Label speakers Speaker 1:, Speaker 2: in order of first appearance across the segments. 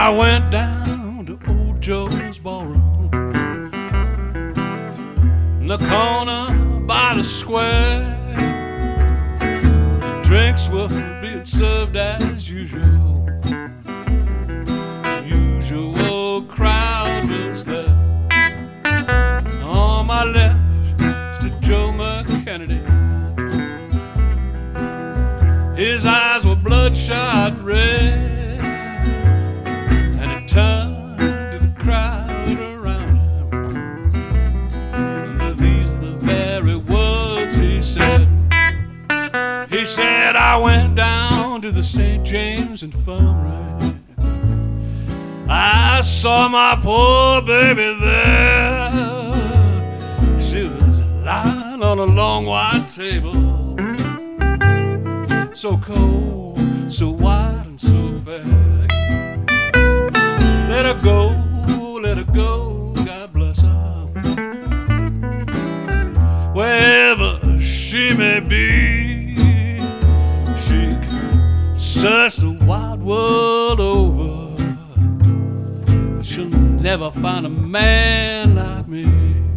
Speaker 1: I went down to old Joe's ballroom in the corner by the square. The drinks were being served as usual. The usual crowd was there. On my left stood Joe McKennedy. His eyes were bloodshot red, and he turned to the crowd around him, and these are the very words he said. He said, I went down to the St. James Infirmary. I saw my poor baby there. She was lying on a long white table, so cold, so wide, and so fair. Let her go, God bless her. Wherever she may be, she can search the wide world over, but she'll never find a man like me.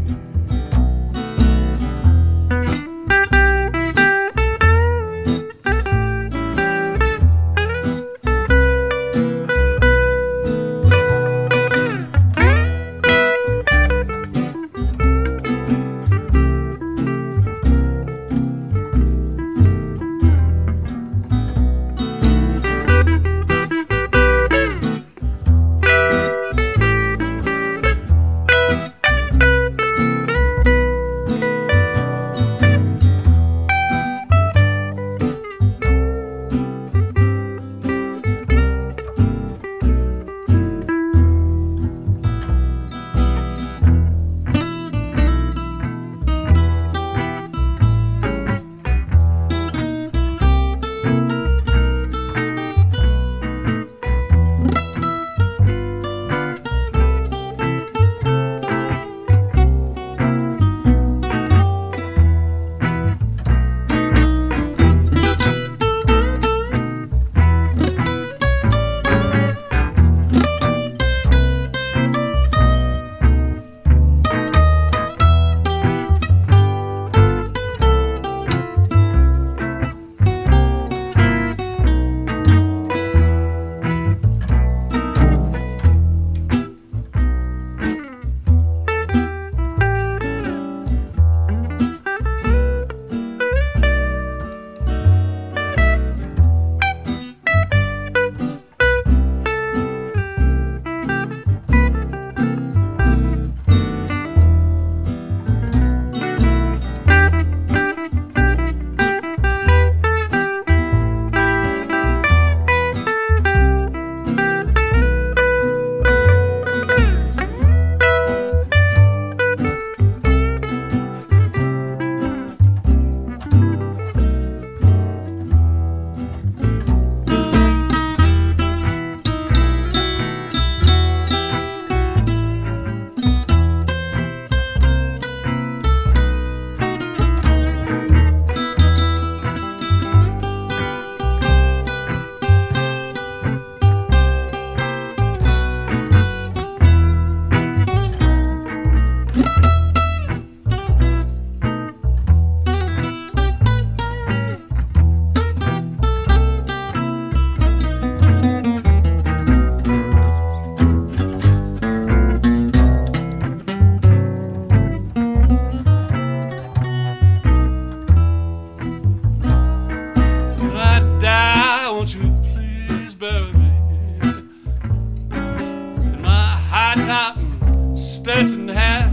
Speaker 1: Stetson hat,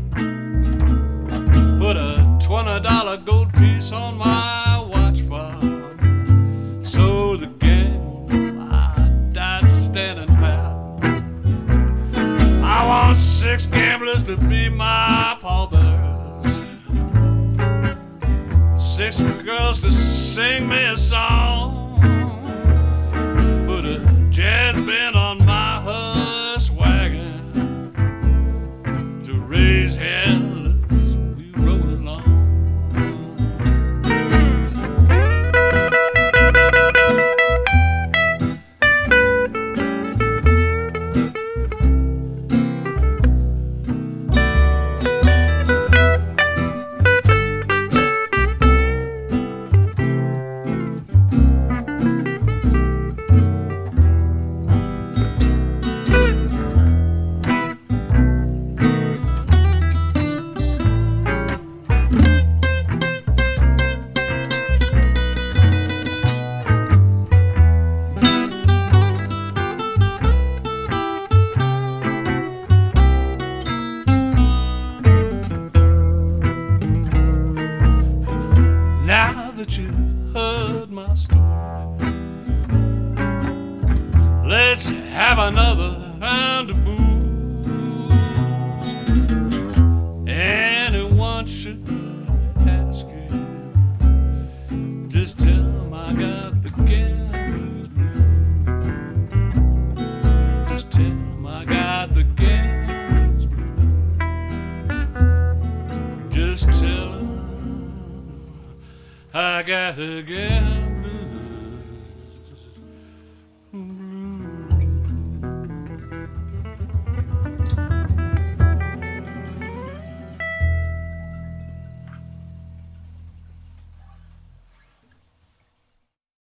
Speaker 1: put a $20 gold piece on my watch fob. So the game, I died standing pat. I want 6 gamblers to be my pallbearers, 6 girls to sing me a song, put a jazz band on my hearse wagon to raise hell as we roll along. let's have another round of booze. Anyone should ask you, just tell them I got the gambler's blues. Just tell them I got the gambler's blues. Just tell them I got the gambler's blues.